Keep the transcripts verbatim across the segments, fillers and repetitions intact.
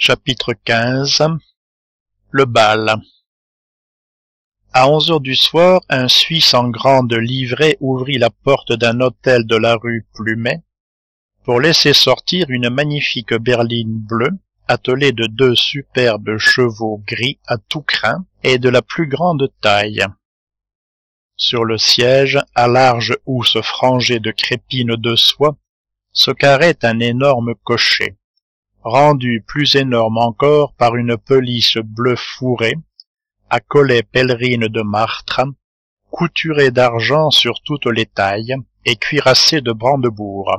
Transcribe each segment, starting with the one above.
Chapitre quinze. Le bal. À onze heures du soir, un Suisse en grande livrée ouvrit la porte d'un hôtel de la rue Plumet pour laisser sortir une magnifique berline bleue, attelée de deux superbes chevaux gris à tout crin et de la plus grande taille. Sur le siège, à large housse frangée de crépines de soie, se carrait un énorme cocher, rendu plus énorme encore par une pelisse bleue fourrée, à collet pèlerine de martre, couturée d'argent sur toutes les tailles et cuirassée de brandebourgs.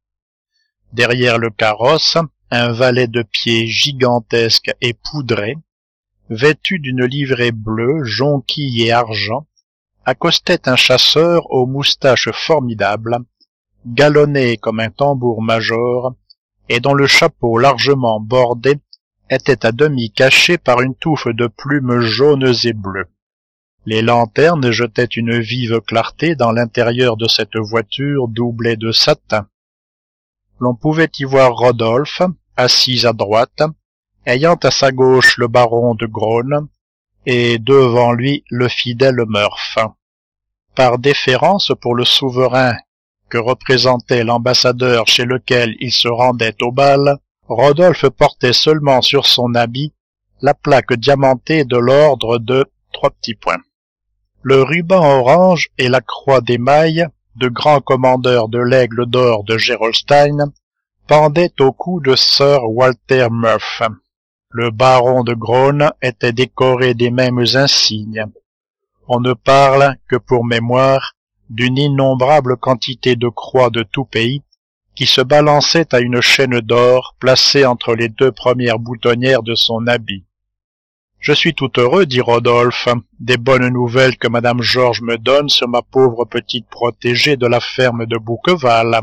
Derrière le carrosse, un valet de pied gigantesque et poudré, vêtu d'une livrée bleue, jonquille et argent, accostait un chasseur aux moustaches formidables, galonné comme un tambour-major, et dont le chapeau largement bordé était à demi caché par une touffe de plumes jaunes et bleues. Les lanternes jetaient une vive clarté dans l'intérieur de cette voiture doublée de satin. L'on pouvait y voir Rodolphe, assis à droite, ayant à sa gauche le baron de Graune, et devant lui le fidèle Murph. Par déférence pour le souverain que représentait l'ambassadeur chez lequel il se rendait au bal, Rodolphe portait seulement sur son habit la plaque diamantée de l'ordre de trois petits points. Le ruban orange et la croix d'émail de grand commandeur de l'Aigle d'or de Gerolstein pendaient au cou de Sir Walter Murph. Le baron de Graune était décoré des mêmes insignes. On ne parle que pour mémoire d'une innombrable quantité de croix de tout pays qui se balançaient à une chaîne d'or placée entre les deux premières boutonnières de son habit. « Je suis tout heureux, dit Rodolphe, des bonnes nouvelles que madame Georges me donne sur ma pauvre petite protégée de la ferme de Bouqueval.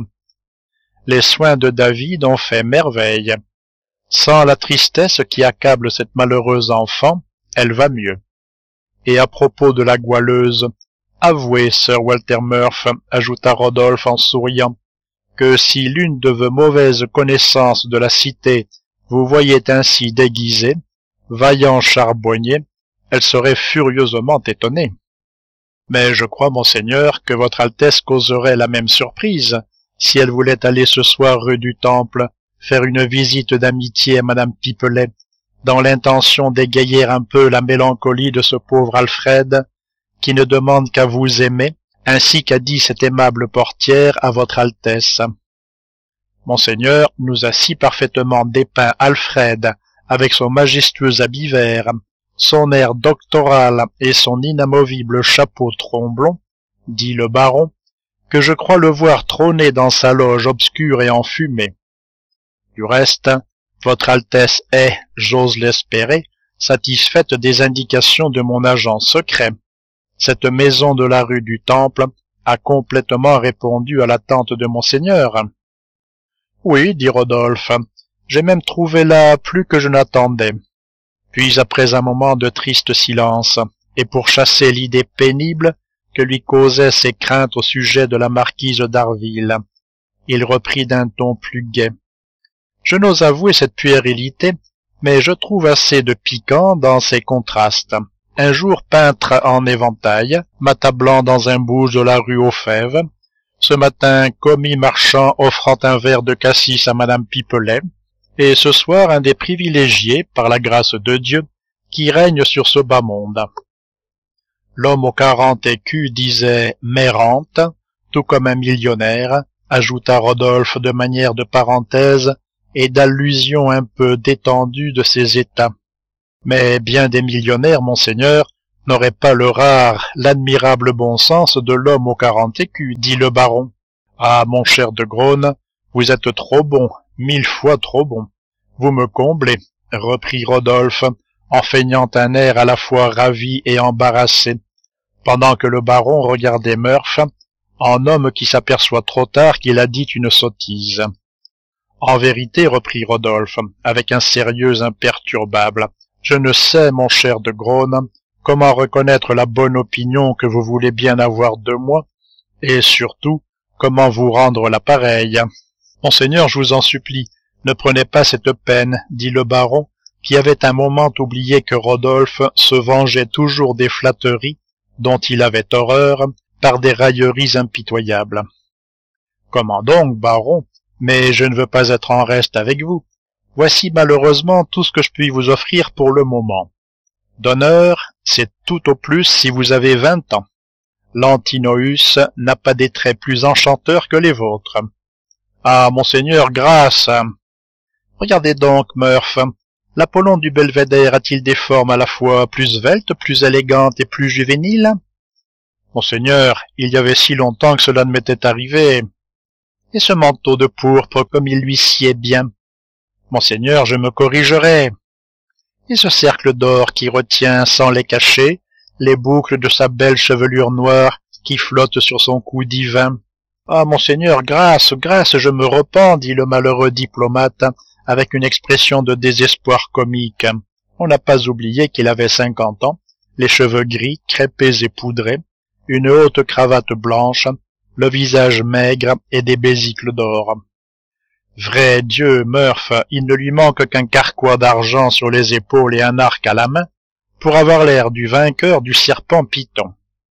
Les soins de David ont fait merveille. Sans la tristesse qui accable cette malheureuse enfant, elle va mieux. Et à propos de la goualeuse, avouez, Sir Walter Murph, ajouta Rodolphe en souriant, que si l'une de vos mauvaises connaissances de la cité vous voyait ainsi déguisé, vaillant charbonnier, elle serait furieusement étonnée. Mais je crois, monseigneur, que votre Altesse causerait la même surprise si elle voulait aller ce soir rue du Temple faire une visite d'amitié à madame Pipelet, dans l'intention d'égayer un peu la mélancolie de ce pauvre Alfred, qui ne demande qu'à vous aimer, ainsi qu'a dit cette aimable portière à votre Altesse. Monseigneur nous a si parfaitement dépeint Alfred, avec son majestueux habit vert, son air doctoral et son inamovible chapeau tromblon, dit le baron, que je crois le voir trôner dans sa loge obscure et enfumée. Du reste, votre Altesse est, j'ose l'espérer, satisfaite des indications de mon agent secret. Cette maison de la rue du Temple a complètement répondu à l'attente de monseigneur. Oui, dit Rodolphe, j'ai même trouvé là plus que je n'attendais. Puis, après un moment de triste silence, et pour chasser l'idée pénible que lui causaient ses craintes au sujet de la marquise d'Harville, il reprit d'un ton plus gai. Je n'ose avouer cette puérilité, mais je trouve assez de piquant dans ces contrastes. Un jour peintre en éventail, m'attablant dans un bouge de la rue aux Fèves, ce matin commis marchand offrant un verre de cassis à madame Pipelet, et ce soir un des privilégiés, par la grâce de Dieu, qui règne sur ce bas monde. L'homme aux quarante écus disait « mérante », tout comme un millionnaire, ajouta Rodolphe de manière de parenthèse et d'allusion un peu détendue de ses états. Mais bien des millionnaires, monseigneur, n'auraient pas le rare, l'admirable bon sens de l'homme aux quarante écus, dit le baron. Ah, mon cher de Graune, vous êtes trop bon, mille fois trop bon. Vous me comblez, reprit Rodolphe, en feignant un air à la fois ravi et embarrassé, pendant que le baron regardait Murph, en homme qui s'aperçoit trop tard qu'il a dit une sottise. En vérité, reprit Rodolphe, avec un sérieux imperturbable, je ne sais, mon cher de Graune, comment reconnaître la bonne opinion que vous voulez bien avoir de moi, et surtout, comment vous rendre la pareille. Monseigneur, je vous en supplie, Ne prenez pas cette peine, dit le baron, qui avait un moment oublié que Rodolphe se vengeait toujours des flatteries, dont il avait horreur, par des railleries impitoyables. Comment donc, baron? Mais je ne veux pas être en reste avec vous. Voici malheureusement tout ce que je puis vous offrir pour le moment. D'honneur, c'est tout au plus si vous avez vingt ans. L'Antinoüs n'a pas des traits plus enchanteurs que les vôtres. Ah, monseigneur, grâce! Regardez donc, Murph, l'Apollon du Belvédère a-t-il des formes à la fois plus sveltes, plus élégantes et plus juvéniles? Monseigneur, il y avait si longtemps que cela ne m'était arrivé. Et ce manteau de pourpre, comme il lui sied bien. Monseigneur, je me corrigerai. Et ce cercle d'or qui retient, sans les cacher, les boucles de sa belle chevelure noire qui flotte sur son cou divin. Ah, monseigneur, grâce, grâce, je me repens, dit le malheureux diplomate, avec une expression de désespoir comique. On n'a pas oublié qu'il avait cinquante ans, les cheveux gris, crêpés et poudrés, une haute cravate blanche, le visage maigre et des besicles d'or. Vrai Dieu, Murph, il ne lui manque qu'un carquois d'argent sur les épaules et un arc à la main pour avoir l'air du vainqueur du serpent Python.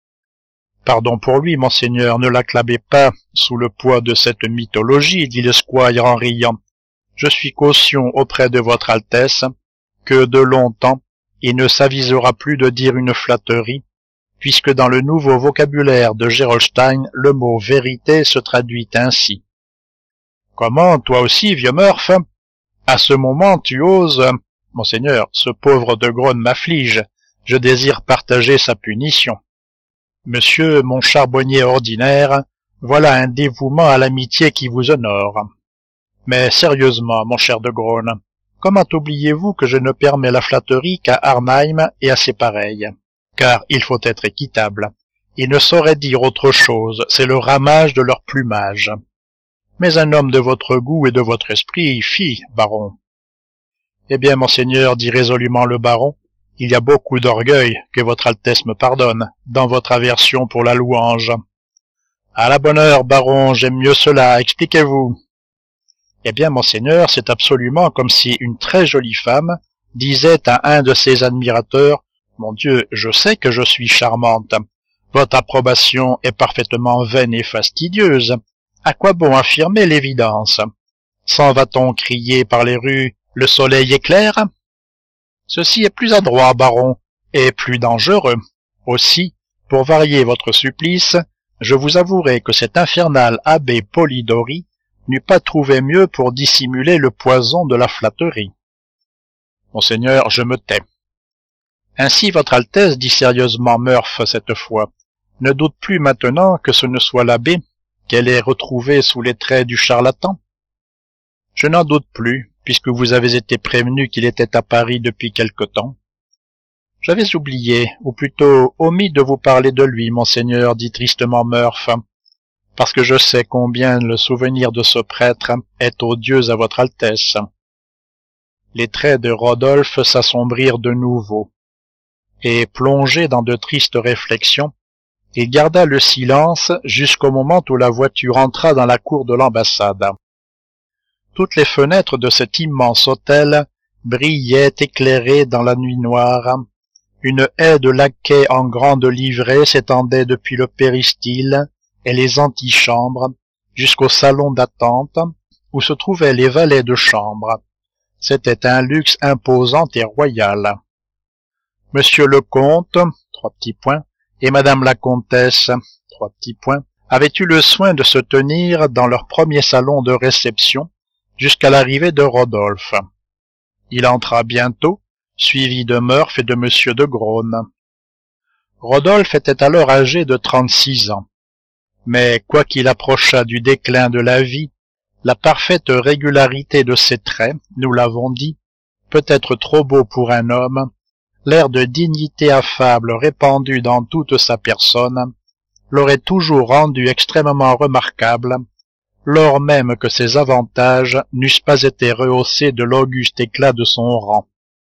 Pardon pour lui, monseigneur, ne l'acclamez pas sous le poids de cette mythologie, dit le squire en riant. Je suis caution auprès de votre Altesse que de longtemps il ne s'avisera plus de dire une flatterie, puisque dans le nouveau vocabulaire de Gerolstein, le mot vérité se traduit ainsi. Comment, toi aussi, vieux Murph? À ce moment, tu oses... Monseigneur, ce pauvre de Graune m'afflige. Je désire partager sa punition. Monsieur, mon charbonnier ordinaire, voilà un dévouement à l'amitié qui vous honore. Mais sérieusement, mon cher de Graune, comment oubliez-vous que je ne permets la flatterie qu'à Arnheim et à ses pareils? Car il faut être équitable. Ils ne sauraient dire autre chose, c'est le ramage de leur plumage. Mais un homme de votre goût et de votre esprit, fi, baron. Eh bien, monseigneur, dit résolument le baron, il y a beaucoup d'orgueil, que votre Altesse me pardonne, dans votre aversion pour la louange. À la bonne heure, baron, j'aime mieux cela, expliquez-vous. Eh bien, monseigneur, c'est absolument comme si une très jolie femme disait à un de ses admirateurs, « Mon Dieu, je sais que je suis charmante. Votre approbation est parfaitement vaine et fastidieuse. À quoi bon affirmer l'évidence? S'en va-t-on crier par les rues, le soleil éclaire? Ceci est plus adroit, baron, et plus dangereux. Aussi, pour varier votre supplice, je vous avouerai que cet infernal abbé Polidori n'eût pas trouvé mieux pour dissimuler le poison de la flatterie. Monseigneur, je me tais. Ainsi, votre Altesse, dit sérieusement Murph cette fois, ne doute plus maintenant que ce ne soit l'abbé qu'elle ait retrouvé sous les traits du charlatan? Je n'en doute plus, puisque vous avez été prévenu qu'il était à Paris depuis quelque temps. J'avais oublié, ou plutôt omis de vous parler de lui, monseigneur, dit tristement Murph, parce que je sais combien le souvenir de ce prêtre est odieux à votre Altesse. Les traits de Rodolphe s'assombrirent de nouveau, et plongé dans de tristes réflexions, il garda le silence jusqu'au moment où la voiture entra dans la cour de l'ambassade. Toutes les fenêtres de cet immense hôtel brillaient éclairées dans la nuit noire. Une haie de laquais en grande livrée s'étendait depuis le péristyle et les antichambres jusqu'au salon d'attente où se trouvaient les valets de chambre. C'était un luxe imposant et royal. Monsieur le comte, trois petits points, et madame la comtesse, trois petits points, avaient eu le soin de se tenir dans leur premier salon de réception jusqu'à l'arrivée de Rodolphe. Il entra bientôt, suivi de Murph et de monsieur de Graune. Rodolphe était alors âgé de trente-six ans, mais quoiqu'il approchât du déclin de la vie, la parfaite régularité de ses traits, nous l'avons dit, peut-être trop beau pour un homme, l'air de dignité affable répandu dans toute sa personne, l'aurait toujours rendu extrêmement remarquable, lors même que ses avantages n'eussent pas été rehaussés de l'auguste éclat de son rang.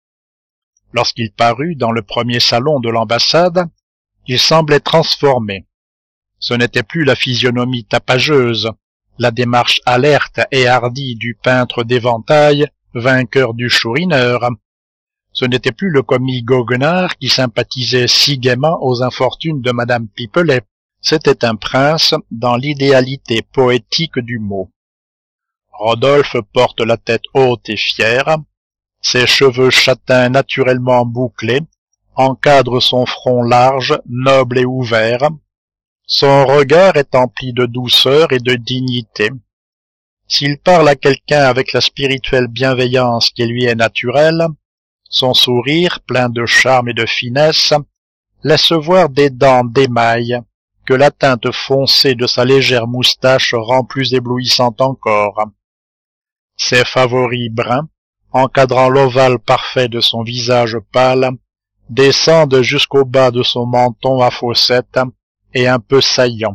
Lorsqu'il parut dans le premier salon de l'ambassade, il semblait transformé. Ce n'était plus la physionomie tapageuse, la démarche alerte et hardie du peintre d'éventail, vainqueur du Chourineur. Ce n'était plus le commis goguenard qui sympathisait si gaiement aux infortunes de madame Pipelet. C'était un prince dans l'idéalité poétique du mot. Rodolphe porte la tête haute et fière, ses cheveux châtains naturellement bouclés encadrent son front large, noble et ouvert. Son regard est empli de douceur et de dignité. S'il parle à quelqu'un avec la spirituelle bienveillance qui lui est naturelle, son sourire, plein de charme et de finesse, laisse voir des dents d'émail que la teinte foncée de sa légère moustache rend plus éblouissante encore. Ses favoris bruns, encadrant l'ovale parfait de son visage pâle, descendent jusqu'au bas de son menton à fossettes et un peu saillant.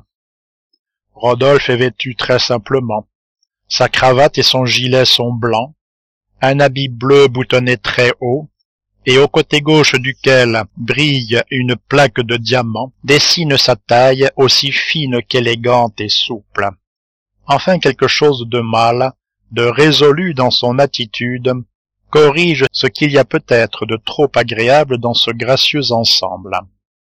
Rodolphe est vêtu très simplement. Sa cravate et son gilet sont blancs, un habit bleu boutonné très haut, et au côté gauche duquel brille une plaque de diamants, dessine sa taille aussi fine qu'élégante et souple. Enfin quelque chose de mâle, de résolu dans son attitude, corrige ce qu'il y a peut-être de trop agréable dans ce gracieux ensemble.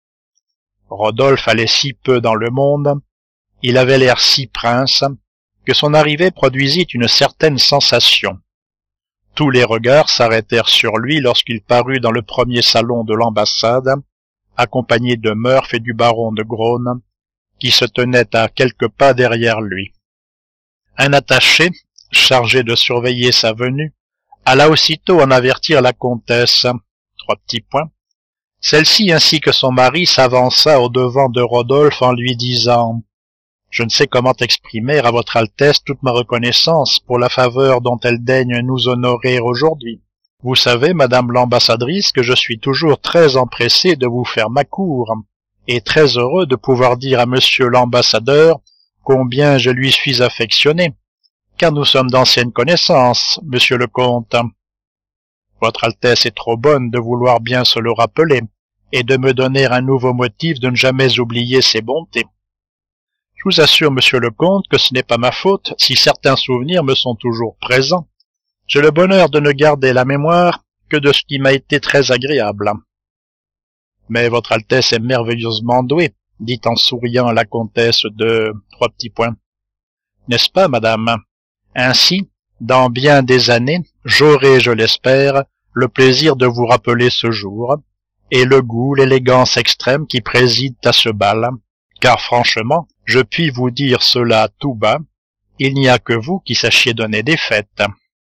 Rodolphe allait si peu dans le monde, il avait l'air si prince, que son arrivée produisit une certaine sensation. Tous les regards s'arrêtèrent sur lui lorsqu'il parut dans le premier salon de l'ambassade, accompagné de Murph et du baron de Graune, qui se tenaient à quelques pas derrière lui. Un attaché, chargé de surveiller sa venue, alla aussitôt en avertir la comtesse. Trois petits points. Celle-ci ainsi que son mari s'avança au-devant de Rodolphe en lui disant « Je ne sais comment exprimer à votre Altesse toute ma reconnaissance pour la faveur dont elle daigne nous honorer aujourd'hui. Vous savez, madame l'ambassadrice, que je suis toujours très empressé de vous faire ma cour, et très heureux de pouvoir dire à monsieur l'ambassadeur combien je lui suis affectionné, car nous sommes d'anciennes connaissances, monsieur le comte. Votre Altesse est trop bonne de vouloir bien se le rappeler, et de me donner un nouveau motif de ne jamais oublier ses bontés. Je vous assure, monsieur le comte, que ce n'est pas ma faute si certains souvenirs me sont toujours présents. J'ai le bonheur de ne garder la mémoire que de ce qui m'a été très agréable. Mais votre Altesse est merveilleusement douée, dit en souriant la comtesse de trois petits points. N'est-ce pas, madame? Ainsi, dans bien des années, j'aurai, je l'espère, le plaisir de vous rappeler ce jour, et le goût, l'élégance extrême qui président à ce bal, car franchement, je puis vous dire cela tout bas, il n'y a que vous qui sachiez donner des fêtes.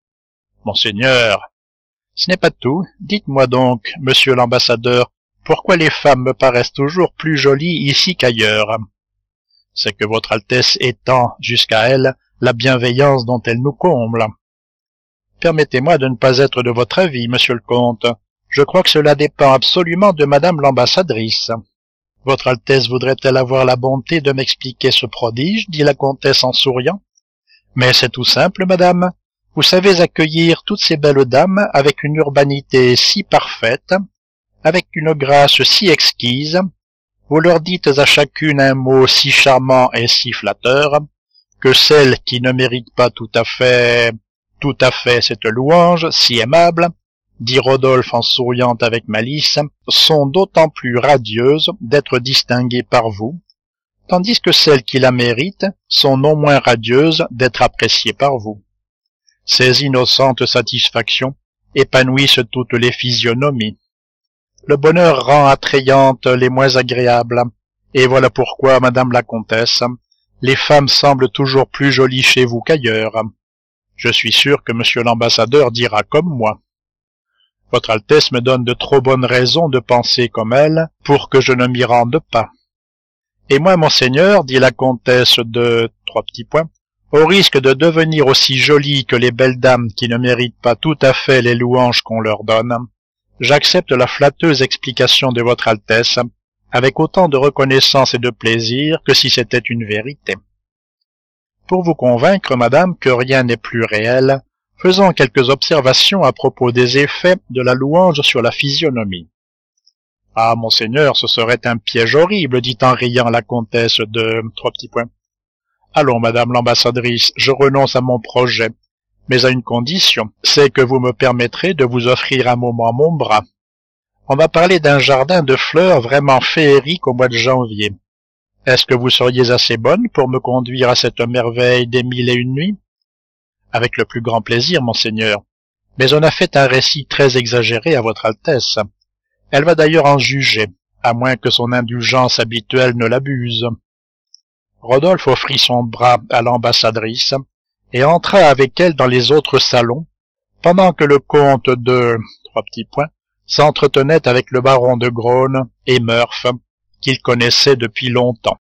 Monseigneur, ce n'est pas tout. Dites-moi donc, monsieur l'ambassadeur, pourquoi les femmes me paraissent toujours plus jolies ici qu'ailleurs? C'est que votre Altesse étend jusqu'à elles la bienveillance dont elle nous comble. Permettez-moi de ne pas être de votre avis, monsieur le comte. Je crois que cela dépend absolument de madame l'ambassadrice. Votre Altesse voudrait-elle avoir la bonté de m'expliquer ce prodige, dit la comtesse en souriant. Mais c'est tout simple, madame. Vous savez accueillir toutes ces belles dames avec une urbanité si parfaite, avec une grâce si exquise. Vous leur dites à chacune un mot si charmant et si flatteur, que celles qui ne méritent pas tout à fait, tout à fait cette louange si aimable, dit Rodolphe en souriant avec malice, sont d'autant plus radieuses d'être distinguées par vous, tandis que celles qui la méritent sont non moins radieuses d'être appréciées par vous. Ces innocentes satisfactions épanouissent toutes les physionomies. Le bonheur rend attrayantes les moins agréables, et voilà pourquoi, madame la comtesse, les femmes semblent toujours plus jolies chez vous qu'ailleurs. Je suis sûr que monsieur l'ambassadeur dira comme moi. Votre Altesse me donne de trop bonnes raisons de penser comme elle, pour que je ne m'y rende pas. Et moi, monseigneur, dit la comtesse de trois petits points, au risque de devenir aussi jolie que les belles dames qui ne méritent pas tout à fait les louanges qu'on leur donne, j'accepte la flatteuse explication de votre Altesse, avec autant de reconnaissance et de plaisir que si c'était une vérité. Pour vous convaincre, madame, que rien n'est plus réel, faisons quelques observations à propos des effets de la louange sur la physionomie. Ah, monseigneur, ce serait un piège horrible, dit en riant la comtesse de trois petits points. Allons, madame l'ambassadrice, je renonce à mon projet, mais à une condition, c'est que vous me permettrez de vous offrir un moment mon bras. On va parler d'un jardin de fleurs vraiment féerique au mois de janvier. Est-ce que vous seriez assez bonne pour me conduire à cette merveille des mille et une nuits? Avec le plus grand plaisir, monseigneur. Mais on a fait un récit très exagéré à votre Altesse. Elle va d'ailleurs en juger, à moins que son indulgence habituelle ne l'abuse. Rodolphe offrit son bras à l'ambassadrice et entra avec elle dans les autres salons, pendant que le comte de... trois petits points, s'entretenait avec le baron de Graune et Murph, qu'il connaissait depuis longtemps.